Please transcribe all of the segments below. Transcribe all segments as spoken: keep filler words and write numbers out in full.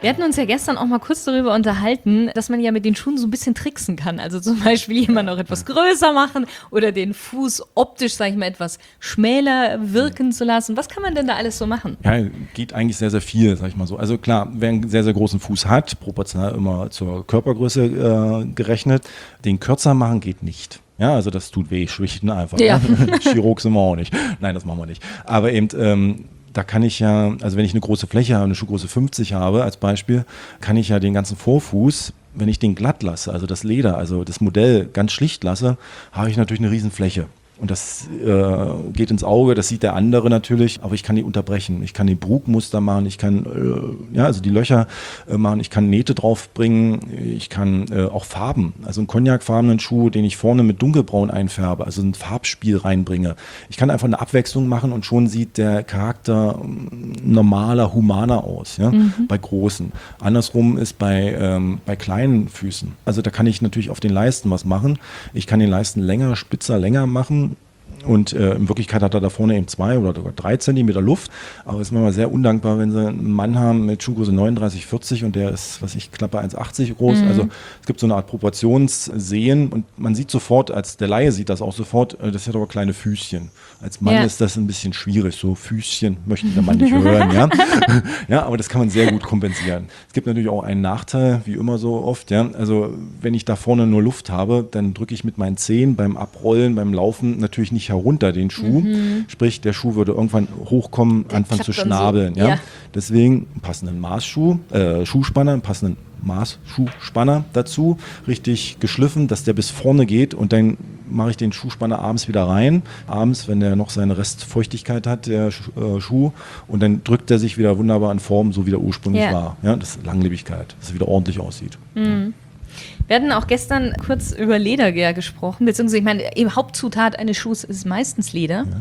Wir hatten uns ja gestern auch mal kurz darüber unterhalten, dass man ja mit den Schuhen so ein bisschen tricksen kann. Also zum Beispiel jemanden auch etwas größer machen oder den Fuß optisch, sag ich mal, etwas schmäler wirken zu lassen. Was kann man denn da alles so machen? Ja, geht eigentlich sehr, sehr viel, sag ich mal so. Also klar, wer einen sehr, sehr großen Fuß hat, proportional immer zur Körpergröße äh, gerechnet, den kürzer machen geht nicht. Ja, also das tut weh, schlicht und einfach. Ja. Ne? Chirurg sind wir auch nicht. Nein, das machen wir nicht. Aber eben, ähm, da kann ich ja, also wenn ich eine große Fläche habe, eine Schuhgröße fünfzig habe als Beispiel, kann ich ja den ganzen Vorfuß, wenn ich den glatt lasse, also das Leder, also das Modell ganz schlicht lasse, habe ich natürlich eine riesen Fläche. Und das äh, geht ins Auge, das sieht der andere natürlich, aber ich kann die unterbrechen. Ich kann die Brugmuster machen, ich kann äh, ja, also die Löcher äh, machen, ich kann Nähte draufbringen, ich kann äh, auch Farben, also einen cognacfarbenen Schuh, den ich vorne mit dunkelbraun einfärbe, also ein Farbspiel reinbringe. Ich kann einfach eine Abwechslung machen und schon sieht der Charakter normaler, humaner aus, ja, mhm. bei großen. Andersrum ist bei, ähm, bei kleinen Füßen. Also da kann ich natürlich auf den Leisten was machen. Ich kann den Leisten länger, spitzer, länger machen. Und äh, in Wirklichkeit hat er da vorne eben zwei oder sogar drei Zentimeter Luft. Aber es ist manchmal sehr undankbar, wenn sie einen Mann haben mit Schuhgröße neununddreißig, vierzig und der ist, was ich, knappe eins Komma achtzig groß. Mhm. Also es gibt so eine Art Proportionssehen und man sieht sofort, als der Laie sieht das auch sofort, äh, das hat aber kleine Füßchen. Als Mann ja. ist das ein bisschen schwierig. So Füßchen möchte der Mann nicht hören. Ja? Ja, aber das kann man sehr gut kompensieren. Es gibt natürlich auch einen Nachteil, wie immer so oft. Ja? Also wenn ich da vorne nur Luft habe, dann drücke ich mit meinen Zehen beim Abrollen, beim Laufen natürlich nicht herunter den Schuh. Mhm. Sprich, der Schuh würde irgendwann hochkommen, der anfangen zu schnabeln. So. Ja? Ja. Deswegen einen passenden Maßschuh, äh, Schuhspanner, einen passenden Maßschuhspanner dazu, richtig geschliffen, dass der bis vorne geht und dann mache ich den Schuhspanner abends wieder rein. Abends, wenn der noch seine Restfeuchtigkeit hat, der äh, Schuh, und dann drückt er sich wieder wunderbar in Form, so wie der ursprünglich ja. war. Ja, das ist Langlebigkeit, dass es wieder ordentlich aussieht. Mhm. Wir hatten auch gestern kurz über Leder gesprochen, beziehungsweise ich meine, die Hauptzutat eines Schuhs ist meistens Leder. Ja.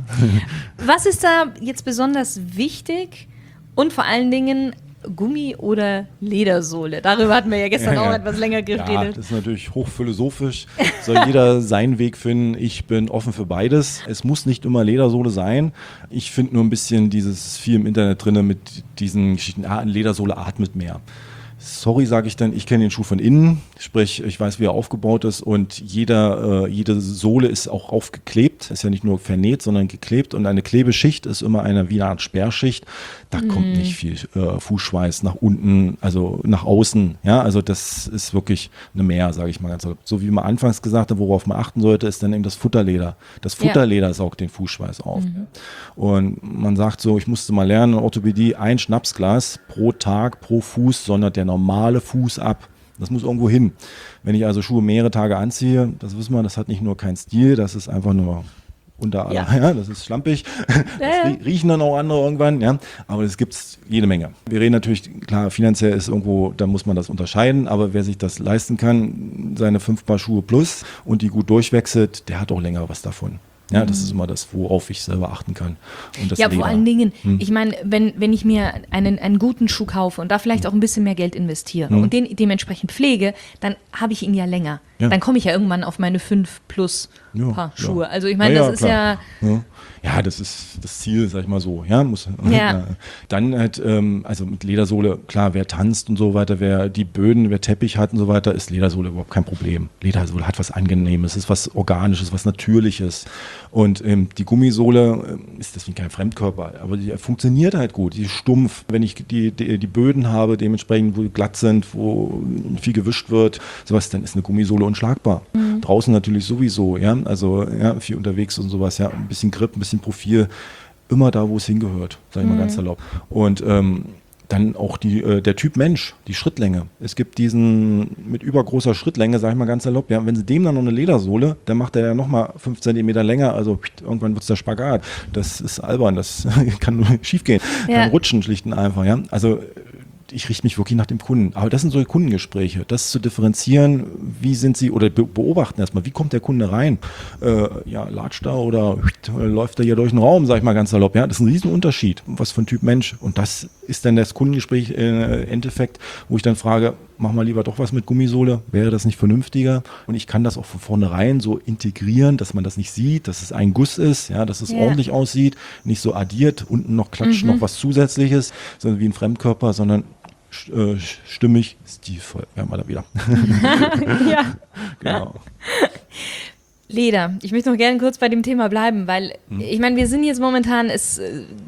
Was ist da jetzt besonders wichtig und vor allen Dingen Gummi oder Ledersohle? Darüber hatten wir ja gestern ja, ja. auch etwas länger geredet. Ja, das ist natürlich hochphilosophisch. Soll jeder seinen Weg finden. Ich bin offen für beides. Es muss nicht immer Ledersohle sein. Ich finde nur ein bisschen dieses viel im Internet drin mit diesen Geschichten, ah, eine Ledersohle atmet mehr. Sorry, sage ich dann, ich kenne den Schuh von innen, sprich, ich weiß, wie er aufgebaut ist und jeder, äh, jede Sohle ist auch aufgeklebt, ist ja nicht nur vernäht, sondern geklebt und eine Klebeschicht ist immer eine wie eine Art Sperrschicht, da mhm. kommt nicht viel äh, Fußschweiß nach unten, also nach außen, ja, also das ist wirklich eine Mehr, sage ich mal ganz so. So wie man anfangs gesagt hat, worauf man achten sollte, ist dann eben das Futterleder. Das Futterleder ja. saugt den Fußschweiß auf. Mhm. Und man sagt so, ich musste mal lernen in Orthopädie, ein Schnapsglas pro Tag, pro Fuß, sondert der normale Fuß ab. Das muss irgendwo hin. Wenn ich also Schuhe mehrere Tage anziehe, das wissen wir, das hat nicht nur keinen Stil, das ist einfach nur unter aller, ja. ja, das ist schlampig. Das ja. riechen dann auch andere irgendwann, ja. Aber das gibt es jede Menge. Wir reden natürlich, klar, finanziell ist irgendwo, da muss man das unterscheiden, aber wer sich das leisten kann, seine fünf Paar Schuhe plus und die gut durchwechselt, der hat auch länger was davon. Ja, das ist immer das, worauf ich selber achten kann. Und das ja, Leder. Vor allen Dingen, hm. ich meine, wenn, wenn ich mir einen, einen guten Schuh kaufe und da vielleicht auch ein bisschen mehr Geld investiere hm. und den dementsprechend pflege, dann habe ich ihn ja länger. Ja. Dann komme ich ja irgendwann auf meine fünf plus ja, Paar Schuhe. Ja. Also ich meine, ja, das ja, ist ja... ja... Ja, das ist das Ziel, sag ich mal so. Ja, muss, ja. Dann halt, ähm, also mit Ledersohle, klar, wer tanzt und so weiter, wer die Böden, wer Teppich hat und so weiter, ist Ledersohle überhaupt kein Problem. Ledersohle hat was Angenehmes, ist was Organisches, was Natürliches. Und ähm, die Gummisohle äh, ist deswegen kein Fremdkörper, aber die funktioniert halt gut. Die ist stumpf, wenn ich die, die, die Böden habe, dementsprechend, wo die glatt sind, wo viel gewischt wird, sowas, dann ist eine Gummisohle unschlagbar. Mhm. Draußen natürlich sowieso, ja, also ja, viel unterwegs und sowas, ja, ein bisschen Grip, ein bisschen Profil, immer da, wo es hingehört, sage ich mhm. mal ganz salopp. Und ähm, dann auch die, äh, der Typ Mensch, die Schrittlänge. Es gibt diesen mit übergroßer Schrittlänge, sage ich mal ganz salopp, ja, wenn sie dem dann noch eine Ledersohle, dann macht er ja nochmal fünf Zentimeter länger, also irgendwann wird es der Spagat. Das ist albern, das kann nur schief gehen, ja. kann rutschen schlicht und einfach. Ja? Also ich richte mich wirklich nach dem Kunden. Aber das sind so Kundengespräche, das zu differenzieren, wie sind sie, oder beobachten erstmal, wie kommt der Kunde rein? Äh, ja, latscht er oder läuft er hier durch den Raum, sag ich mal ganz salopp. Ja, das ist ein Riesenunterschied, was für ein Typ Mensch. Und das ist dann das Kundengespräch im äh, Endeffekt, wo ich dann frage, mach mal lieber doch was mit Gummisohle, wäre das nicht vernünftiger? Und ich kann das auch von vornherein so integrieren, dass man das nicht sieht, dass es ein Guss ist, ja, dass es yeah. ordentlich aussieht, nicht so addiert, unten noch klatscht mhm. noch was Zusätzliches, sondern wie ein Fremdkörper, sondern äh, stimmig, stilvoll. Ja, mal da wieder. Ja. Genau. Leder. Ich möchte noch gerne kurz bei dem Thema bleiben, weil hm. ich meine, wir sind jetzt momentan, es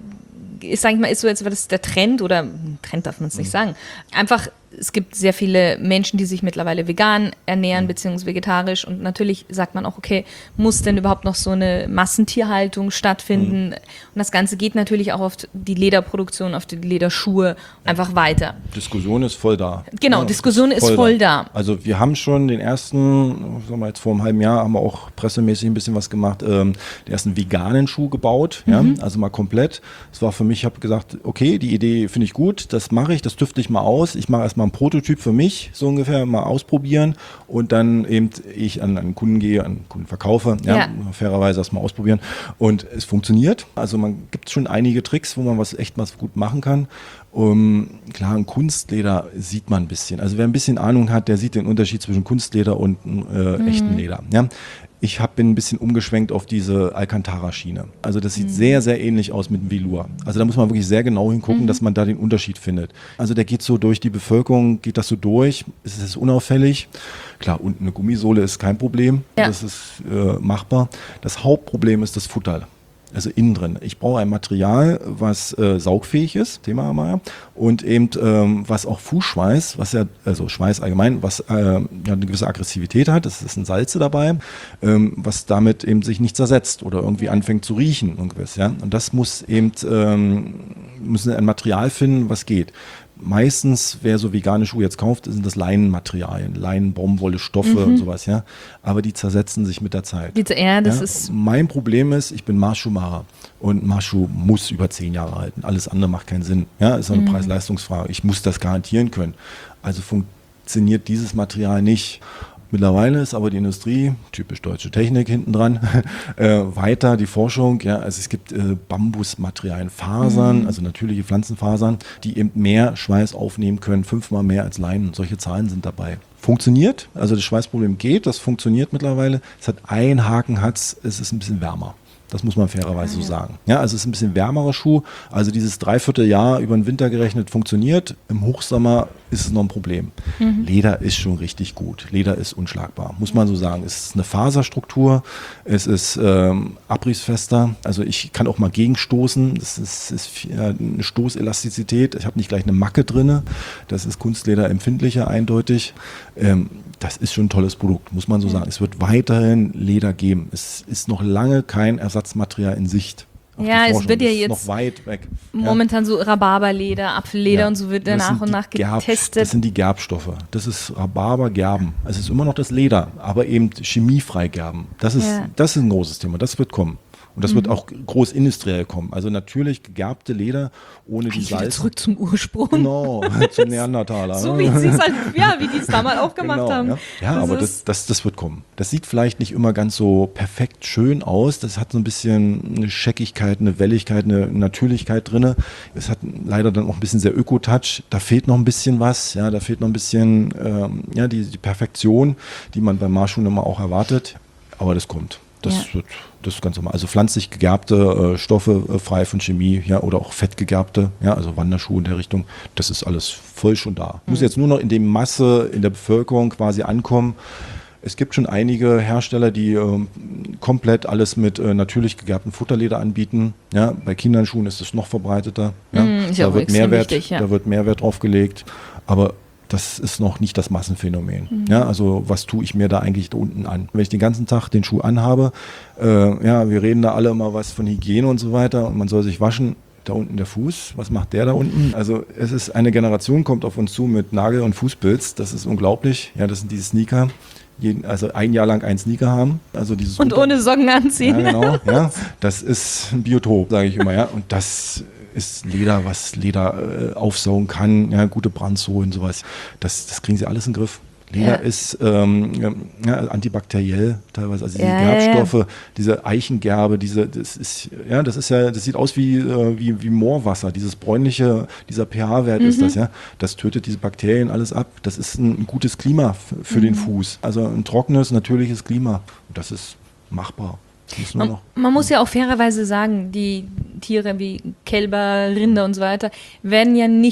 ist, sag ich mal, ist so jetzt das ist der Trend oder Trend darf man es nicht hm. sagen. Einfach, es gibt sehr viele Menschen, die sich mittlerweile vegan ernähren, mhm. beziehungsweise vegetarisch. Und natürlich sagt man auch, okay, muss denn überhaupt noch so eine Massentierhaltung stattfinden? Mhm. Und das Ganze geht natürlich auch auf die Lederproduktion, auf die Lederschuhe einfach weiter. Diskussion ist voll da. Genau, ja, Diskussion ist voll, ist voll da. da. Also wir haben schon den ersten, sagen wir jetzt vor einem halben Jahr, haben wir auch pressemäßig ein bisschen was gemacht, ähm, den ersten veganen Schuh gebaut. Mhm. Ja, also mal komplett. Das war für mich, ich habe gesagt, okay, die Idee finde ich gut, das mache ich, das tüfte ich mal aus. Ich mache erstmal ein Prototyp für mich, so ungefähr, mal ausprobieren und dann eben ich an einen Kunden gehe, an einen Kunden verkaufe, ja, ja. fairerweise erstmal ausprobieren und es funktioniert. Also man gibt schon einige Tricks, wo man was echt was gut machen kann. Um, klar, ein Kunstleder sieht man ein bisschen. Also wer ein bisschen Ahnung hat, der sieht den Unterschied zwischen Kunstleder und äh, mhm. echtem Leder. Ja? Ich hab, bin ein bisschen umgeschwenkt auf diese Alcantara-Schiene. Also das sieht mhm. sehr, sehr ähnlich aus mit dem Velour. Also da muss man wirklich sehr genau hingucken, mhm. dass man da den Unterschied findet. Also der geht so durch die Bevölkerung, geht das so durch, es ist unauffällig. Klar, unten eine Gummisohle ist kein Problem, ja. das ist äh, machbar. Das Hauptproblem ist das Futter. Also innen drin. Ich brauche ein Material, was äh, saugfähig ist, Thema haben wir ja, und eben ähm, was auch Fußschweiß, was ja, also Schweiß allgemein, was äh, ja, eine gewisse Aggressivität hat, es ist ein Salze dabei, ähm, was damit eben sich nicht zersetzt oder irgendwie anfängt zu riechen irgendwas, ja. Und das muss eben, ähm, müssen ein Material finden, was geht. Meistens, wer so vegane Schuhe jetzt kauft, sind das Leinenmaterialien, Leinen, Baumwolle, Stoffe mhm. und sowas, ja. Aber die zersetzen sich mit der Zeit. Ja, das ja? ist Mein Problem ist, ich bin Marschschuhmacher und Marschschuh muss über zehn Jahre halten. Alles andere macht keinen Sinn. Ja, ist eine mhm. Preis-Leistungsfrage. Ich muss das garantieren können. Also funktioniert dieses Material nicht. Mittlerweile ist aber die Industrie, typisch deutsche Technik hinten dran, äh, weiter die Forschung. Ja, also es gibt äh, Bambusmaterialien, Fasern, mhm. also natürliche Pflanzenfasern, die eben mehr Schweiß aufnehmen können, fünfmal mehr als Leinen. Solche Zahlen sind dabei. Funktioniert, also das Schweißproblem geht, das funktioniert mittlerweile. Es hat einen Haken, hat's, es ist ein bisschen wärmer. Das muss man fairerweise so sagen. Ja, also es ist ein bisschen wärmerer Schuh. Also dieses Dreivierteljahr über den Winter gerechnet funktioniert. Im Hochsommer ist es noch ein Problem. Mhm. Leder ist schon richtig gut. Leder ist unschlagbar, muss man so sagen. Es ist eine Faserstruktur, es ist ähm, abrissfester. Also ich kann auch mal gegenstoßen. Das ist, ist eine Stoßelastizität. Ich habe nicht gleich eine Macke drin. Das ist Kunstleder empfindlicher, eindeutig. Ähm, Das ist schon ein tolles Produkt, muss man so sagen. Es wird weiterhin Leder geben. Es ist noch lange kein Ersatzmaterial in Sicht. Auch ja, es wird ja jetzt noch weit weg. Momentan ja. so Rhabarberleder, Apfelleder ja. und so wird dann nach und nach Gerb, getestet. Das sind die Gerbstoffe. Das ist Rhabarber-Gerben. Es ist immer noch das Leder, aber eben chemiefrei Gerben. Das ist, ja. das ist ein großes Thema. Das wird kommen. Und das mhm. wird auch groß industriell kommen. Also natürlich gegerbte Leder ohne die Salz. Zurück zum Ursprung. Genau, zum Neandertaler. So wie sie es halt, ja, wie die es damals auch gemacht genau, haben. Ja, ja das aber das, das, das wird kommen. Das sieht vielleicht nicht immer ganz so perfekt schön aus. Das hat so ein bisschen eine Scheckigkeit, eine Welligkeit, eine Natürlichkeit drin. Es hat leider dann auch ein bisschen sehr Öko-Touch. Da fehlt noch ein bisschen was. Ja, da fehlt noch ein bisschen ähm, ja, die, die Perfektion, die man beim Marschschuhen immer auch erwartet. Aber das kommt. Das ja. wird das ist ganz normal. Also pflanzlich gegerbte äh, Stoffe, äh, frei von Chemie, ja, oder auch fettgegerbte, ja, also Wanderschuhe in der Richtung, das ist alles voll schon da. Mhm. Muss jetzt nur noch in die Masse in der Bevölkerung quasi ankommen. Es gibt schon einige Hersteller, die äh, komplett alles mit äh, natürlich gegerbtem Futterleder anbieten. Ja, bei Kinderschuhen ist es noch verbreiteter. Ja. Mhm, ist da, wird Mehrwert, wichtig, ja. da wird Mehrwert drauf gelegt. Aber das ist noch nicht das Massenphänomen. Mhm. Ja, also was tue ich mir da eigentlich da unten an? Wenn ich den ganzen Tag den Schuh anhabe, äh, ja, wir reden da alle immer was von Hygiene und so weiter und man soll sich waschen. Da unten der Fuß, was macht der da unten? Also es ist eine Generation, kommt auf uns zu mit Nagel- und Fußpilz. Das ist unglaublich. Ja, das sind diese Sneaker. Jeden, also ein Jahr lang einen Sneaker haben. Also dieses und Unter- ohne Socken anziehen. Ja, genau. Ja, das ist ein Biotop, sage ich immer. Ja, und das ist Leder, was Leder äh, aufsaugen kann, ja, gute Brandsohlen, sowas. Das, das kriegen sie alles in den Griff. Leder ja. ist ähm, ja, antibakteriell teilweise, also diese ja, Gerbstoffe, ja. diese Eichengerbe, diese, das ist, ja, das ist ja, das sieht aus wie, äh, wie, wie Moorwasser, dieses bräunliche, dieser pH-Wert mhm. ist das, ja. Das tötet diese Bakterien alles ab. Das ist ein, ein gutes Klima f- für mhm. den Fuß. Also ein trockenes, natürliches Klima. Und das ist machbar. Man, man muss ja auch fairerweise sagen, die Tiere wie Kälber, Rinder und so weiter werden ja nicht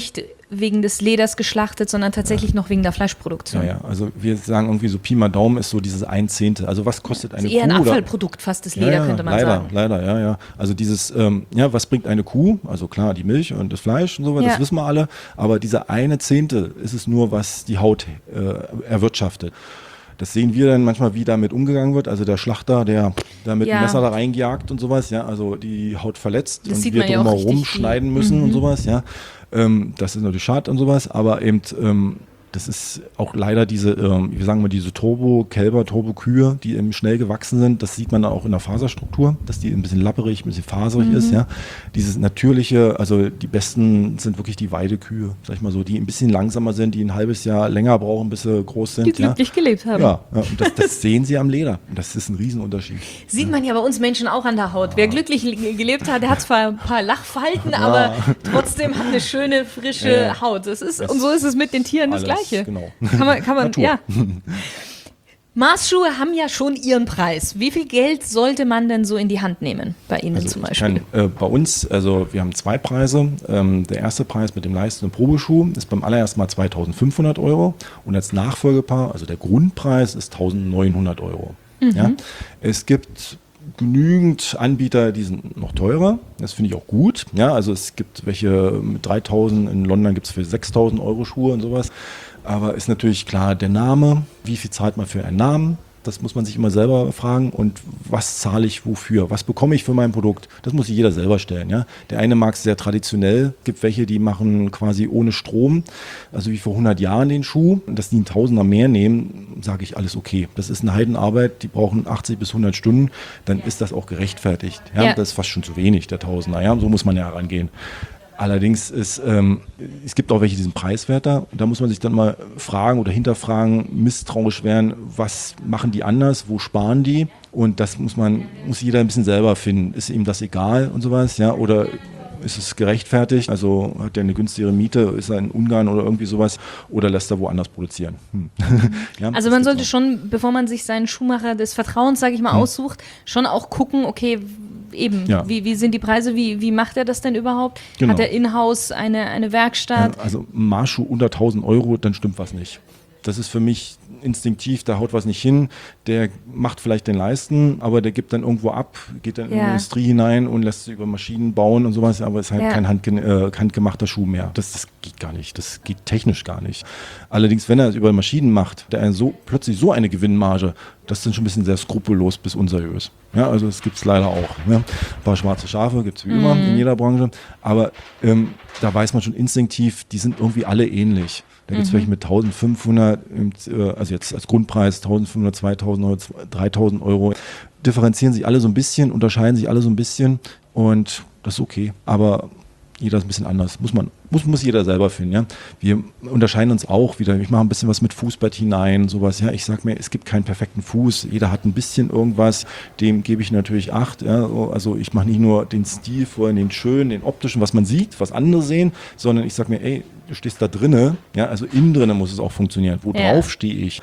wegen des Leders geschlachtet, sondern tatsächlich ja. noch wegen der Fleischproduktion. Ja, ja, also wir sagen irgendwie so Pi mal Daumen ist so dieses ein Zehntel. Also was kostet eine das ist Kuh? Eher ein Abfallprodukt fast, das Leder, ja, ja, könnte man leider, sagen. Leider, ja, ja. Also dieses, ähm, ja, was bringt eine Kuh? Also klar, die Milch und das Fleisch und so, ja. das wissen wir alle. Aber dieser eine Zehntel ist es nur, was die Haut äh, erwirtschaftet. Das sehen wir dann manchmal, wie damit umgegangen wird. Also der Schlachter, der da mit ja. dem Messer da reingejagt und sowas, ja, also die Haut verletzt das und wir ja drumherum schneiden müssen mhm. und sowas, ja. Ähm, das ist natürlich schade und sowas, aber eben ähm, das ist auch leider diese, ähm, wie sagen wir, diese Turbo-Kälber, Turbo-Kühe, die eben schnell gewachsen sind. Das sieht man dann auch in der Faserstruktur, dass die ein bisschen lapperig, ein bisschen faserig mhm. ist. Ja. Dieses natürliche, also die besten sind wirklich die Weidekühe, sag ich mal so, die ein bisschen langsamer sind, die ein halbes Jahr länger brauchen, bis sie groß sind. Die glücklich ja. gelebt haben. Ja, ja und das, das sehen sie am Leder. Das ist ein Riesenunterschied. Sieht man ja bei uns Menschen auch an der Haut. Wer glücklich gelebt hat, der hat zwar ein paar Lachfalten, ja. aber trotzdem hat eine schöne, frische ja. Haut. Das ist, das und so ist es mit den Tieren das Gleiche. Genau. Kann man, kann man, ja. Maßschuhe haben ja schon ihren Preis. Wie viel Geld sollte man denn so in die Hand nehmen bei Ihnen also zum Beispiel? Kann, äh, bei uns, also wir haben zwei Preise. Ähm, der erste Preis mit dem Leisten- und Probeschuh ist beim allerersten Mal zweitausendfünfhundert Euro und als Nachfolgepaar, also der Grundpreis ist eintausendneunhundert Euro. Mhm. Ja? Es gibt genügend Anbieter, die sind noch teurer. Das finde ich auch gut. Ja, also es gibt welche mit dreitausend, in London gibt es für sechstausend Euro Schuhe und sowas. Aber ist natürlich klar, der Name, wie viel zahlt man für einen Namen? Das muss man sich immer selber fragen. Und was zahle ich wofür? Was bekomme ich für mein Produkt? Das muss sich jeder selber stellen. Ja? Der eine mag es sehr traditionell. Es gibt welche, die machen quasi ohne Strom, also wie vor hundert Jahren den Schuh. Dass die einen Tausender mehr nehmen, sage ich, alles okay. Das ist eine Heidenarbeit, die brauchen achtzig bis hundert Stunden. Dann ist das auch gerechtfertigt. Ja? Ja. Das ist fast schon zu wenig, der Tausender. Ja? So muss man ja herangehen. Allerdings ist, ähm, es gibt auch welche, die sind preiswerter. Da muss man sich dann mal fragen oder hinterfragen, misstrauisch werden, was machen die anders, wo sparen die? Und das muss man, muss jeder ein bisschen selber finden. Ist ihm das egal und sowas, ja? Oder ist es gerechtfertigt? Also hat der eine günstigere Miete, ist er in Ungarn oder irgendwie sowas? Oder lässt er woanders produzieren? Hm. ja, also man sollte auch. schon, bevor man sich seinen Schuhmacher des Vertrauens, sage ich mal, hm. aussucht, schon auch gucken, okay, eben, ja. wie, wie sind die Preise, wie, wie macht er das denn überhaupt? Genau. Hat er in-house eine, eine Werkstatt? Ja, also Marschschuh unter tausend Euro, dann stimmt was nicht. Das ist für mich instinktiv, da haut was nicht hin, der macht vielleicht den Leisten, aber der gibt dann irgendwo ab, geht dann ja. in die Industrie hinein und lässt sich über Maschinen bauen und sowas, aber es ist halt ja. kein handge- äh, handgemachter Schuh mehr. Das, das geht gar nicht, das geht technisch gar nicht. Allerdings, wenn er es über Maschinen macht, der so, plötzlich so eine Gewinnmarge, das ist dann schon ein bisschen sehr skrupellos bis unseriös. Ja, also das gibt es leider auch. Ne? Ein paar schwarze Schafe gibt es wie immer mhm. in jeder Branche, aber ähm, da weiß man schon instinktiv, die sind irgendwie alle ähnlich. Da gibt es mhm. welche mit eintausendfünfhundert, also jetzt als Grundpreis eintausendfünfhundert, zweitausend, dreitausend Euro. Differenzieren sich alle so ein bisschen, unterscheiden sich alle so ein bisschen und das ist okay. Aber jeder ist ein bisschen anders. Muss man, muss, muss jeder selber finden. Ja? Wir unterscheiden uns auch wieder. Ich mache ein bisschen was mit Fußbett hinein, sowas. Ja? Ich sage mir, es gibt keinen perfekten Fuß. Jeder hat ein bisschen irgendwas. Dem gebe ich natürlich Acht. Ja? Also ich mache nicht nur den Stil vor, den schönen, den optischen, was man sieht, was andere sehen, sondern ich sage mir, ey, du stehst da drinne. Ja? Also innen drinne muss es auch funktionieren. Wo ja. drauf stehe ich?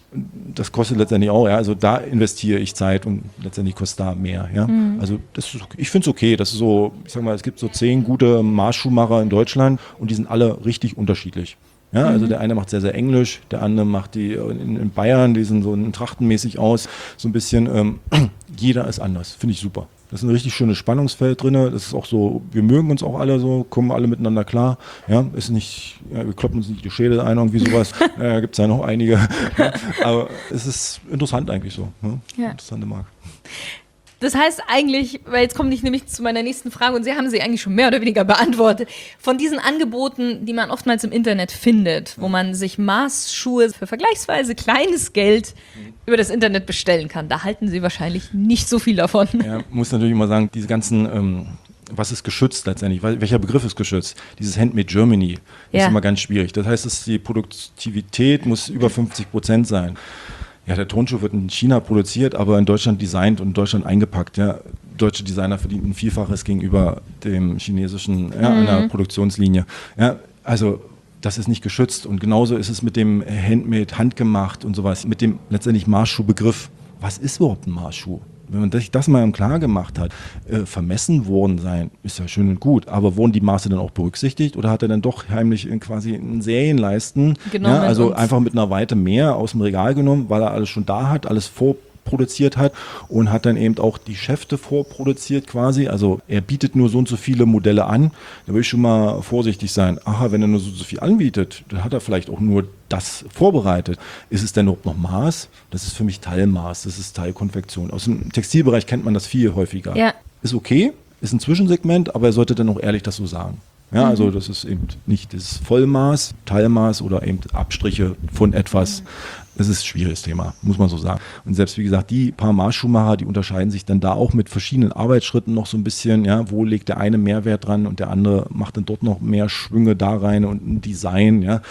Das kostet letztendlich auch, ja. Also da investiere ich Zeit und letztendlich kostet da mehr, ja. Mhm. Also das ist, ich finde es okay. Das ist so, ich sag mal, es gibt so zehn gute Marschschuhmacher in Deutschland und die sind alle richtig unterschiedlich. Ja, mhm. Also der eine macht sehr, sehr englisch, der andere macht die in, in Bayern, die sind so trachtenmäßig aus, so ein bisschen. Ähm, jeder ist anders, finde ich super. Das ist ein richtig schönes Spannungsfeld drin. Das ist auch so, wir mögen uns auch alle so, kommen alle miteinander klar. Ja, ist nicht, ja, wir kloppen uns nicht die Schädel ein, irgendwie sowas. Ja, gibt es ja noch einige. Ja, aber es ist interessant eigentlich so. Ne? Ja. Interessante Marke. Das heißt eigentlich, weil jetzt komme ich nämlich zu meiner nächsten Frage und Sie haben sie eigentlich schon mehr oder weniger beantwortet. Von diesen Angeboten, die man oftmals im Internet findet, wo man sich Maßschuhe für vergleichsweise kleines Geld über das Internet bestellen kann, da halten Sie wahrscheinlich nicht so viel davon. Ja, muss natürlich immer sagen, diese ganzen, ähm, was ist geschützt letztendlich? Welcher Begriff ist geschützt? Dieses Handmade Germany ja. ist immer ganz schwierig. Das heißt, dass die Produktivität muss über fünfzig Prozent sein. Ja, der Turnschuh wird in China produziert, aber in Deutschland designt und in Deutschland eingepackt. Ja. Deutsche Designer verdienen ein Vielfaches gegenüber dem chinesischen ja, mhm. einer Produktionslinie. Ja, also das ist nicht geschützt. Und genauso ist es mit dem Handmade, handgemacht und sowas, mit dem letztendlich Marschschuhbegriff. Was ist überhaupt ein Marschschuh? wenn man sich das mal im Klar gemacht hat, äh, vermessen worden sein, ist ja schön und gut, aber wurden die Maße dann auch berücksichtigt oder hat er dann doch heimlich in quasi einen Serienleisten, Genommen ja, also und- einfach mit einer Weite mehr aus dem Regal genommen, weil er alles schon da hat, alles vorproduziert hat und hat dann eben auch die Schäfte vorproduziert quasi, also er bietet nur so und so viele Modelle an, da will ich schon mal vorsichtig sein, aha, wenn er nur so, so viel anbietet, dann hat er vielleicht auch nur das vorbereitet. Ist es denn überhaupt noch Maß? Das ist für mich Teilmaß, das ist Teilkonfektion. Aus dem Textilbereich kennt man das viel häufiger. Ja. Ist okay, ist ein Zwischensegment, aber er sollte dann auch ehrlich das so sagen. Ja, mhm. Also das ist eben nicht das Vollmaß, Teilmaß oder eben Abstriche von etwas. Das ist ein schwieriges Thema, muss man so sagen. Und selbst wie gesagt, die paar Maßschuhmacher, die unterscheiden sich dann da auch mit verschiedenen Arbeitsschritten noch so ein bisschen. Ja, wo legt der eine Mehrwert dran und der andere macht dann dort noch mehr Schwünge da rein und ein Design, ja.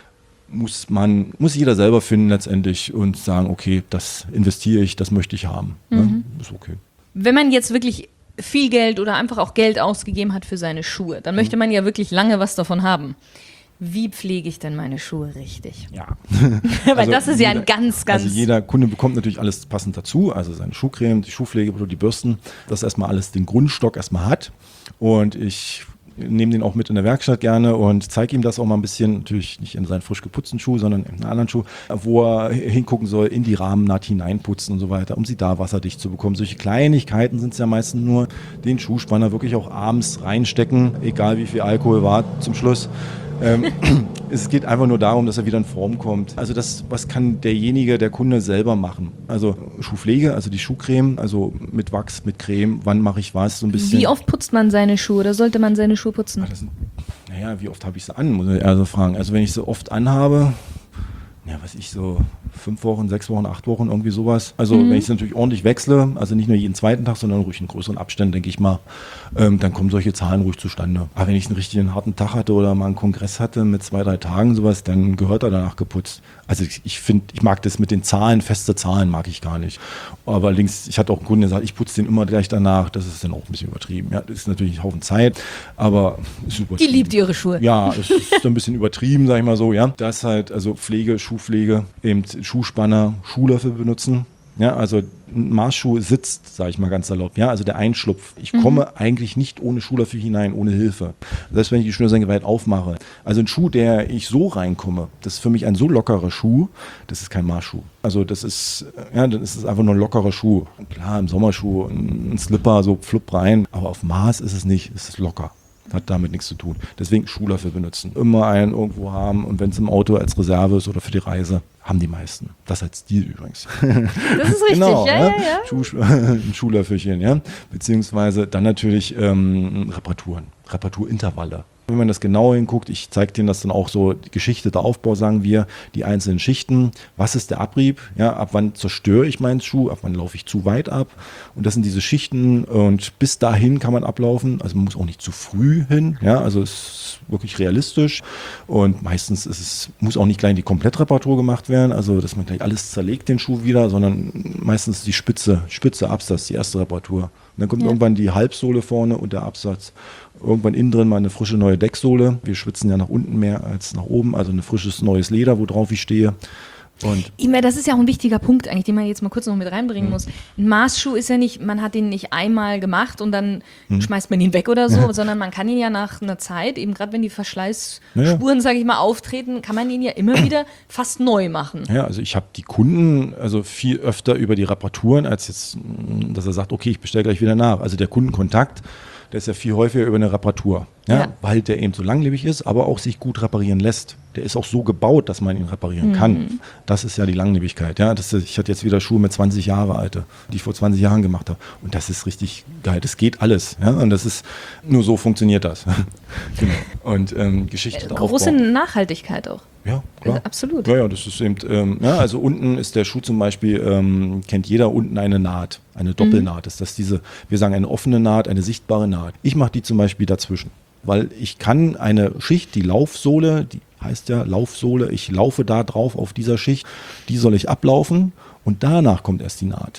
Muss man, muss jeder selber finden letztendlich und sagen, okay, das investiere ich, das möchte ich haben. Mhm. Ne? Ist okay. Wenn man jetzt wirklich viel Geld oder einfach auch Geld ausgegeben hat für seine Schuhe, dann möchte man ja wirklich lange was davon haben. Wie pflege ich denn meine Schuhe richtig? Ja. Weil Also das ist ja jeder, ein ganz, ganz... Also jeder Kunde bekommt natürlich alles passend dazu, also seine Schuhcreme, die Schuhpflege, die Bürsten, dass erstmal alles den Grundstock erstmal hat. Und ich nehme den auch mit in der Werkstatt gerne und zeige ihm das auch mal ein bisschen, natürlich nicht in seinen frisch geputzten Schuh, sondern in einen anderen Schuh, wo er hingucken soll, in die Rahmennaht hineinputzen und so weiter, um sie da wasserdicht zu bekommen. Solche Kleinigkeiten sind es ja meistens nur, den Schuhspanner wirklich auch abends reinstecken, egal wie viel Alkohol war zum Schluss. ähm, es geht einfach nur darum, dass er wieder in Form kommt. Also das, was kann derjenige, der Kunde selber machen? Also Schuhpflege, also die Schuhcreme, also mit Wachs, mit Creme, wann mache ich was, so ein bisschen. Wie oft putzt man seine Schuhe oder sollte man seine Schuhe putzen? Ah, das sind, naja, wie oft habe ich sie an, muss ich also fragen. Also wenn ich sie oft anhabe, ja, was ich so fünf Wochen, sechs Wochen, acht Wochen, irgendwie sowas. Also mhm. wenn ich es natürlich ordentlich wechsle, also nicht nur jeden zweiten Tag, sondern ruhig in größeren Abständen, denke ich mal, ähm, dann kommen solche Zahlen ruhig zustande. Aber wenn ich einen richtigen harten Tag hatte oder mal einen Kongress hatte mit zwei, drei Tagen, sowas, dann gehört er danach geputzt. Also ich, ich finde, ich mag das mit den Zahlen, feste Zahlen mag ich gar nicht. Aber allerdings, ich hatte auch einen Kunden, der sagt, ich putze den immer gleich danach. Das ist dann auch ein bisschen übertrieben. Ja, das ist natürlich ein Haufen Zeit, aber ist übertrieben. Die liebt ihre Schuhe. Ja, es ist ein bisschen übertrieben, sag ich mal so, ja. Das halt, also Pflege, Schuhpflege, eben Schuhspanner, Schuhlöffel benutzen. Ja, also ein Maßschuh sitzt, sage ich mal ganz salopp. Ja, also der Einschlupf. Ich komme mhm. eigentlich nicht ohne Schuhlöffel hinein, ohne Hilfe. Selbst wenn ich die Schnürsenkel weit aufmache. Also ein Schuh, der ich so reinkomme, das ist für mich ein so lockerer Schuh, das ist kein Maßschuh. Also das ist, ja, das ist einfach nur ein lockerer Schuh. Klar, im Sommerschuh, ein Slipper, so flupp rein, aber auf Maß ist es nicht, es ist locker. Hat damit nichts zu tun. Deswegen Schuhlöffel benutzen. Immer einen irgendwo haben und wenn es im Auto als Reserve ist oder für die Reise, haben die meisten. Das als Stil übrigens. Das ist richtig, genau, ja, ja, ja, ja. Schuh, ein Schuhlöffelchen, ja. Beziehungsweise dann natürlich ähm, Reparaturen, Reparaturintervalle. Wenn man das genau hinguckt, ich zeige denen das dann auch so, die Geschichte, der Aufbau, sagen wir, die einzelnen Schichten, was ist der Abrieb, ja, ab wann zerstöre ich meinen Schuh, ab wann laufe ich zu weit ab und das sind diese Schichten und bis dahin kann man ablaufen, also man muss auch nicht zu früh hin, ja, also es ist wirklich realistisch und meistens ist es, muss auch nicht gleich die Komplettreparatur gemacht werden, also dass man gleich alles zerlegt, den Schuh wieder, sondern meistens die Spitze, Spitze, Absatz, die erste Reparatur. Und dann kommt ja. irgendwann die Halbsohle vorne und der Absatz. Irgendwann innen drin mal eine frische neue Decksohle. Wir schwitzen ja nach unten mehr als nach oben, also ein frisches neues Leder, worauf ich stehe. Und ich meine, das ist ja auch ein wichtiger Punkt eigentlich, den man jetzt mal kurz noch mit reinbringen Mhm. muss. Ein Maßschuh ist ja nicht, man hat ihn nicht einmal gemacht und dann Mhm. schmeißt man ihn weg oder so, sondern man kann ihn ja nach einer Zeit, eben gerade wenn die Verschleißspuren, Ja, ja. sage ich mal, auftreten, kann man ihn ja immer wieder fast neu machen. Ja, also ich habe die Kunden also viel öfter über die Reparaturen, als jetzt, mh, dass er sagt, okay, ich bestelle gleich wieder nach. Also der Kundenkontakt, der ist ja viel häufiger über eine Reparatur, ja, Ja. weil der eben so langlebig ist, aber auch sich gut reparieren lässt. Der ist auch so gebaut, dass man ihn reparieren Mhm. kann. Das ist ja die Langlebigkeit. Ja, das ist, ich hatte jetzt wieder Schuhe mit zwanzig Jahre alte, die ich vor zwanzig Jahren gemacht habe. Und das ist richtig geil. Das geht alles. Ja, und das ist, nur so funktioniert das. Genau. Und ähm, Geschichte der Große Aufbau. Nachhaltigkeit auch. Ja, klar. Äh, absolut. Ja, ja, das ist eben, ähm, ja, also unten ist der Schuh zum Beispiel, ähm, kennt jeder unten eine Naht, eine Doppelnaht. Ist das diese, wir sagen eine offene Naht, eine sichtbare Naht. Ich mache die zum Beispiel dazwischen, weil ich kann eine Schicht, die Laufsohle, die heißt ja Laufsohle, ich laufe da drauf auf dieser Schicht, die soll ich ablaufen und danach kommt erst die Naht.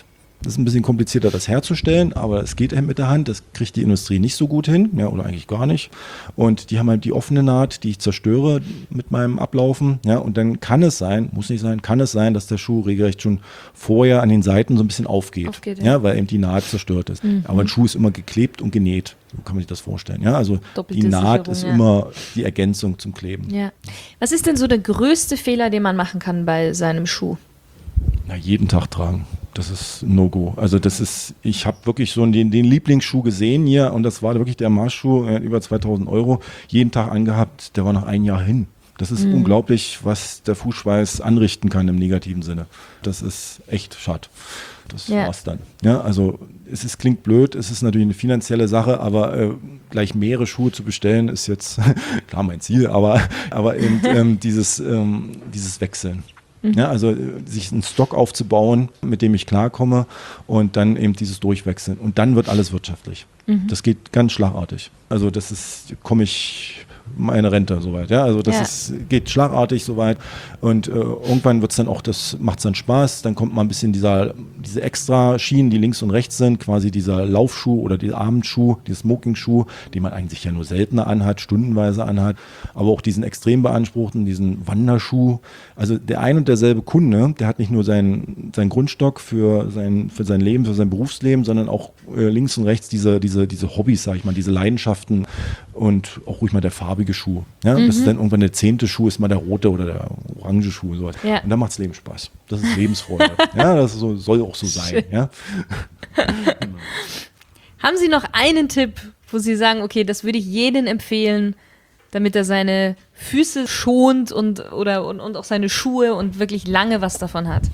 Das ist ein bisschen komplizierter, das herzustellen, aber es geht eben mit der Hand. Das kriegt die Industrie nicht so gut hin, ja, oder eigentlich gar nicht. Und die haben halt die offene Naht, die ich zerstöre mit meinem Ablaufen. Ja, und dann kann es sein, muss nicht sein, kann es sein, dass der Schuh regelrecht schon vorher an den Seiten so ein bisschen aufgeht. aufgeht ja. Ja, weil eben die Naht zerstört ist. Mhm. Aber ein Schuh ist immer geklebt und genäht. So kann man sich das vorstellen. Ja, also Doppelte die Naht ist ja. immer die Ergänzung zum Kleben. Ja. Was ist denn so der größte Fehler, den man machen kann bei seinem Schuh? Na, jeden Tag tragen. Das ist ein No-Go. Also das ist, ich habe wirklich so den, den Lieblingsschuh gesehen hier und das war wirklich der Marschschuh, äh, über zweitausend Euro, jeden Tag angehabt, der war noch ein Jahr hin. Das ist mhm. unglaublich, was der Fußschweiß anrichten kann im negativen Sinne. Das ist echt schade. Das ja. war's dann. Ja, also es ist, klingt blöd, es ist natürlich eine finanzielle Sache, aber äh, gleich mehrere Schuhe zu bestellen ist jetzt klar mein Ziel, aber, aber eben ähm, dieses, ähm, dieses Wechseln. Ja, also äh, sich einen Stock aufzubauen, mit dem ich klarkomme und dann eben dieses Durchwechseln. Und dann wird alles wirtschaftlich. Mhm. Das geht ganz schlagartig. Also das ist, komme ich meine Rente soweit. Ja, also das ja. ist, geht schlagartig soweit und äh, irgendwann wird's dann auch, das macht's dann Spaß. Dann kommt mal ein bisschen dieser, diese extra Schienen, die links und rechts sind, quasi dieser Laufschuh oder dieser Abendschuh, dieser Smoking-Schuh, den man eigentlich ja nur seltener anhat, stundenweise anhat, aber auch diesen extrem beanspruchten, diesen Wanderschuh. Also der ein und derselbe Kunde, der hat nicht nur seinen, seinen Grundstock für sein, für sein Leben, für sein Berufsleben, sondern auch äh, links und rechts diese, diese, diese Hobbys, sag ich mal, diese Leidenschaften und auch ruhig mal der farbige Schuh. Ja? Mhm. Das ist dann irgendwann der zehnte Schuh, ist mal der rote oder der orange Schuh. Sowas. Ja. Und dann macht das Leben Spaß. Das ist Lebensfreude. Ja, das so, soll auch so sein. Ja? Genau. Haben Sie noch einen Tipp, wo Sie sagen, okay, das würde ich jedem empfehlen, damit er seine Füße schont und, oder, und, und auch seine Schuhe und wirklich lange was davon hat?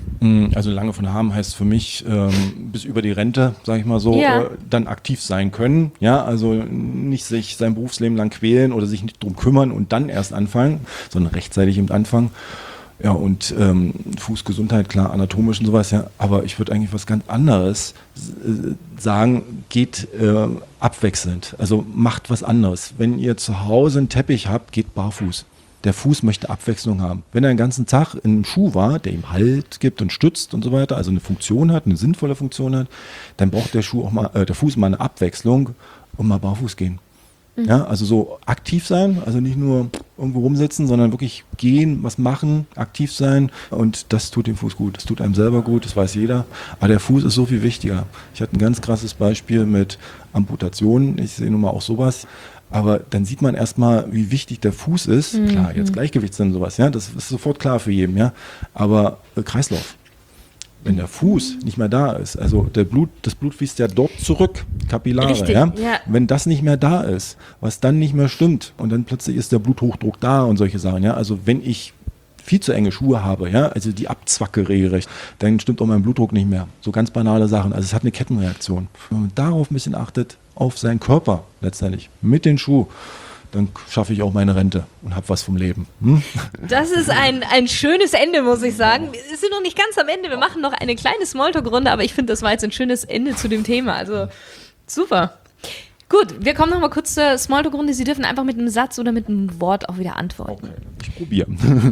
Also lange von haben heißt für mich ähm, bis über die Rente, sage ich mal so, ja. äh, dann aktiv sein können. Ja, also nicht sich sein Berufsleben lang quälen oder sich nicht drum kümmern und dann erst anfangen, sondern rechtzeitig eben anfangen. Ja, und ähm, Fußgesundheit, klar, anatomisch und sowas, ja, aber ich würde eigentlich was ganz anderes äh, sagen, geht äh, abwechselnd, also macht was anderes. Wenn ihr zu Hause einen Teppich habt, geht barfuß. Der Fuß möchte Abwechslung haben. Wenn er den ganzen Tag in einem Schuh war, der ihm Halt gibt und stützt und so weiter, also eine Funktion hat, eine sinnvolle Funktion hat, dann braucht der Schuh auch mal, äh, der Fuß mal eine Abwechslung und mal barfuß gehen. Mhm. Ja, also so aktiv sein, also nicht nur irgendwo rumsitzen, sondern wirklich gehen, was machen, aktiv sein und das tut dem Fuß gut. Das tut einem selber gut, das weiß jeder. Aber der Fuß ist so viel wichtiger. Ich hatte ein ganz krasses Beispiel mit Amputationen. Ich sehe nun mal auch sowas. Aber dann sieht man erstmal, wie wichtig der Fuß ist. Mhm. Klar, jetzt Gleichgewichtssinn und sowas, ja, das ist sofort klar für jeden, ja. Aber äh, Kreislauf. Wenn der Fuß nicht mehr da ist, also der Blut, das Blut fließt ja dort zurück, Kapillare, Richtig, ja? ja. Wenn das nicht mehr da ist, was dann nicht mehr stimmt und dann plötzlich ist der Bluthochdruck da und solche Sachen, ja. Also wenn ich viel zu enge Schuhe habe, ja, also die abzwacke regelrecht, dann stimmt auch mein Blutdruck nicht mehr. So ganz banale Sachen. Also es hat eine Kettenreaktion. Wenn man darauf ein bisschen achtet, auf seinen Körper letztendlich, mit den Schuh, dann schaffe ich auch meine Rente und habe was vom Leben. Hm? Das ist ein, ein schönes Ende, muss ich sagen. Wir sind noch nicht ganz am Ende. Wir machen noch eine kleine Smalltalk-Runde, aber ich finde, das war jetzt ein schönes Ende zu dem Thema. Also super. Gut, wir kommen noch mal kurz zur Smalltalk-Runde. Sie dürfen einfach mit einem Satz oder mit einem Wort auch wieder antworten. Okay, ich probiere.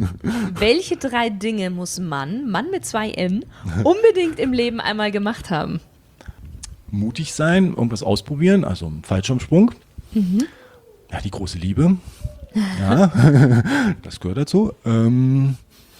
Welche drei Dinge muss Mann, Mann mit zwei N, unbedingt im Leben einmal gemacht haben? Mutig sein, irgendwas ausprobieren, also ein Fallschirmsprung. Mhm. Ja, die große Liebe. Ja, das gehört dazu. Ähm,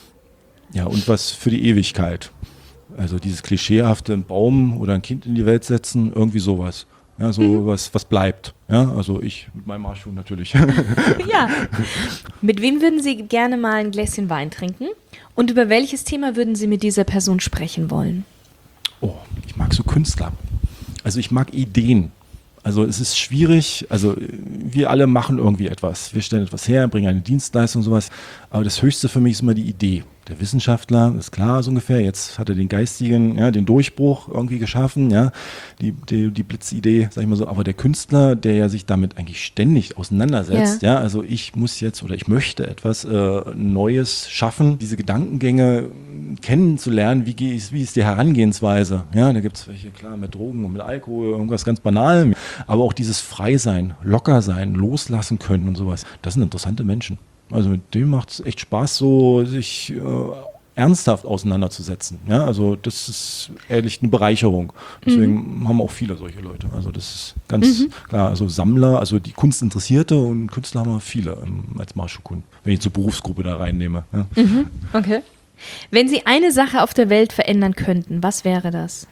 ja, und was für die Ewigkeit. Also dieses klischeehafte, einen Baum oder ein Kind in die Welt setzen, irgendwie sowas. Ja, so mhm. was, was bleibt. Ja, also ich mit meinem Marschschuh natürlich. Ja. Mit wem würden Sie gerne mal ein Gläschen Wein trinken? Und über welches Thema würden Sie mit dieser Person sprechen wollen? Oh, ich mag so Künstler. Also ich mag Ideen. Also es ist schwierig, also wir alle machen irgendwie etwas. Wir stellen etwas her, bringen eine Dienstleistung und sowas. Aber das Höchste für mich ist immer die Idee. Der Wissenschaftler, ist klar so ungefähr, jetzt hat er den geistigen, ja, den Durchbruch irgendwie geschaffen, ja, die, die, die Blitzidee, sag ich mal so, aber der Künstler, der ja sich damit eigentlich ständig auseinandersetzt, ja, ja also ich muss jetzt oder ich möchte etwas äh, Neues schaffen, diese Gedankengänge kennenzulernen, wie, wie ist die Herangehensweise, ja, da gibt es welche, klar, mit Drogen und mit Alkohol, irgendwas ganz Banalem, aber auch dieses Freisein, Lockersein, loslassen können und sowas, das sind interessante Menschen. Also mit dem macht es echt Spaß, so sich äh, ernsthaft auseinanderzusetzen. Ja, also das ist ehrlich eine Bereicherung. Deswegen mhm. haben auch viele solche Leute. Also das ist ganz mhm. klar. Also Sammler, also die Kunstinteressierte und Künstler haben wir viele ähm, als Marschkunden, wenn ich zur Berufsgruppe da reinnehme. Ja. Mhm. Okay. Wenn Sie eine Sache auf der Welt verändern könnten, was wäre das?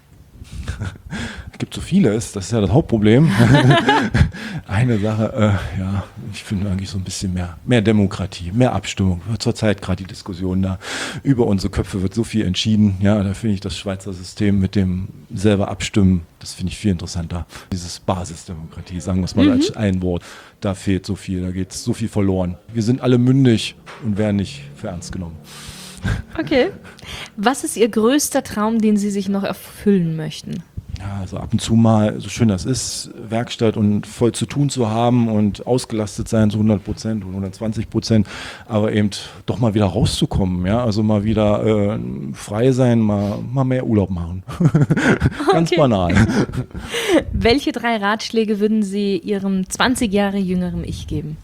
Es gibt so vieles, das ist ja das Hauptproblem. Eine Sache, äh, ja, ich finde eigentlich so ein bisschen mehr, mehr Demokratie, mehr Abstimmung. Zurzeit gerade die Diskussion da, über unsere Köpfe wird so viel entschieden. Ja, da finde ich das Schweizer System mit dem selber Abstimmen, das finde ich viel interessanter. Dieses Basisdemokratie, sagen wir es mal mhm. als ein Wort, da fehlt so viel, da geht so viel verloren. Wir sind alle mündig und werden nicht für ernst genommen. Okay. Was ist Ihr größter Traum, den Sie sich noch erfüllen möchten? Ja, also ab und zu mal, so schön das ist, Werkstatt und voll zu tun zu haben und ausgelastet sein, so hundert Prozent und hundertzwanzig Prozent, aber eben doch mal wieder rauszukommen, ja, also mal wieder äh, frei sein, mal, mal mehr Urlaub machen. Ganz okay. banal. Welche drei Ratschläge würden Sie Ihrem zwanzig Jahre jüngeren Ich geben?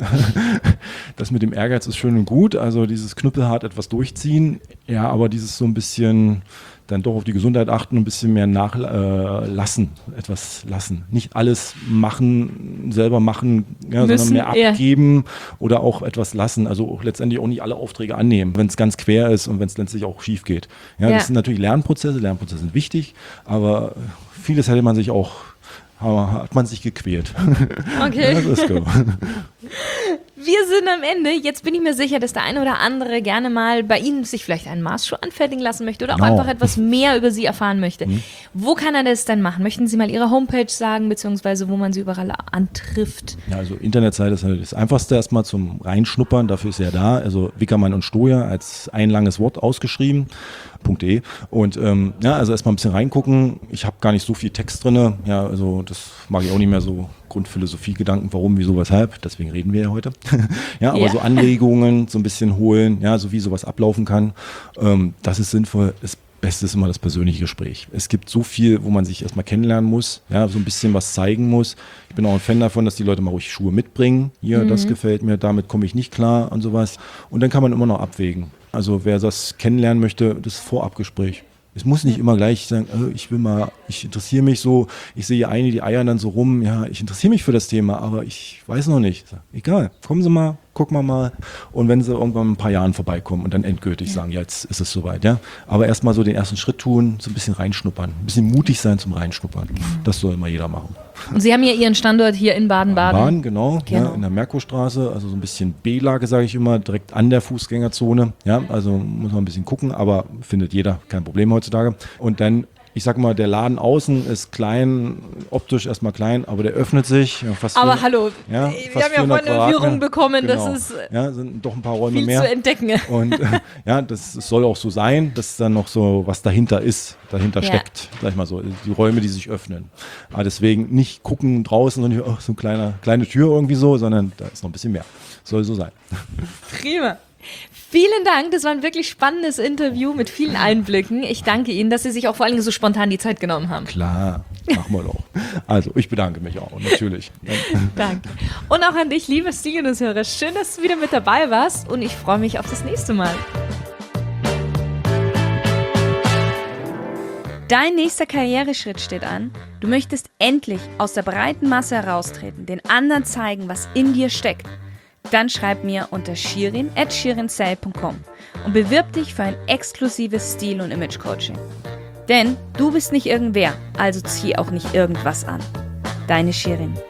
Das mit dem Ehrgeiz ist schön und gut, also dieses knüppelhart etwas durchziehen, ja, aber dieses so ein bisschen dann doch auf die Gesundheit achten und ein bisschen mehr nachlassen, äh, etwas lassen. Nicht alles machen, selber machen, ja, Müssen, sondern mehr abgeben ja. oder auch etwas lassen, also auch letztendlich auch nicht alle Aufträge annehmen, wenn es ganz quer ist und wenn es letztlich auch schief geht. Ja, ja. Das sind natürlich Lernprozesse, Lernprozesse sind wichtig, aber vieles hätte man sich auch hat man sich gequält. Okay. Das ist gut. Wir sind am Ende. Jetzt bin ich mir sicher, dass der eine oder andere gerne mal bei Ihnen sich vielleicht einen Maßschuh anfertigen lassen möchte oder auch genau. einfach etwas mehr über Sie erfahren möchte. Mhm. Wo kann er das denn machen? Möchten Sie mal Ihre Homepage sagen, beziehungsweise wo man Sie überall antrifft? Ja, also Internetseite ist halt das Einfachste erstmal zum Reinschnuppern. Dafür ist er da. Also Wickermann und Stoja als ein langes Wort ausgeschrieben. .de. Und ähm, ja, also erstmal ein bisschen reingucken. Ich habe gar nicht so viel Text drin. Ja, also das mag ich auch nicht mehr so. Grundphilosophie-Gedanken, warum, wieso, weshalb. Deswegen reden wir ja heute. Ja, aber ja. so Anregungen so ein bisschen holen, ja, so wie sowas ablaufen kann. Ähm, das ist sinnvoll. Das Beste ist immer das persönliche Gespräch. Es gibt so viel, wo man sich erstmal kennenlernen muss, ja, so ein bisschen was zeigen muss. Ich bin auch ein Fan davon, dass die Leute mal ruhig Schuhe mitbringen. Hier, mhm. das gefällt mir, damit komme ich nicht klar und sowas. Und dann kann man immer noch abwägen. Also wer das kennenlernen möchte, das Vorabgespräch. Es muss nicht immer gleich sagen, oh, ich will mal, ich interessiere mich so, ich sehe eine, die eiern dann so rum, ja, ich interessiere mich für das Thema, aber ich weiß noch nicht. Egal, kommen Sie mal, gucken wir mal. Und wenn Sie irgendwann in ein paar Jahren vorbeikommen und dann endgültig ja. sagen, ja, jetzt ist es soweit, ja. Aber erstmal so den ersten Schritt tun, so ein bisschen reinschnuppern, ein bisschen mutig sein zum Reinschnuppern. Das soll immer jeder machen. Und Sie haben ja Ihren Standort hier in Baden-Baden. Baden, genau, genau. Ja, in der Merkurstraße, also so ein bisschen B-Lage, sage ich immer, direkt an der Fußgängerzone. Ja, also muss man ein bisschen gucken, aber findet jeder, kein Problem heutzutage. Und dann, ich sag mal, der Laden außen ist klein, optisch erstmal klein, aber der öffnet sich. Ja, fast aber vierhundert, hallo, ja, wir haben ja vorhin eine Führung bekommen, genau. Das ist ja, sind doch ein paar Räume viel mehr. zu entdecken. Und äh, ja, das, das soll auch so sein, dass dann noch so was dahinter ist, dahinter ja. steckt, sag ich mal so, die Räume, die sich öffnen. Aber deswegen nicht gucken draußen und oh, so eine kleine, kleine Tür irgendwie so, sondern da ist noch ein bisschen mehr. Soll so sein. Prima. Vielen Dank, das war ein wirklich spannendes Interview mit vielen Einblicken. Ich danke Ihnen, dass Sie sich auch vor allen Dingen so spontan die Zeit genommen haben. Klar, machen wir doch. Also, ich bedanke mich auch, natürlich. Danke. Und auch an dich, liebe Stilgenusshörer. Schön, dass du wieder mit dabei warst und ich freue mich auf das nächste Mal. Dein nächster Karriereschritt steht an. Du möchtest endlich aus der breiten Masse heraustreten, den anderen zeigen, was in dir steckt. Dann schreib mir unter shirin at shirin sale punkt com und bewirb dich für ein exklusives Stil- und Image-Coaching. Denn du bist nicht irgendwer, also zieh auch nicht irgendwas an. Deine Shirin.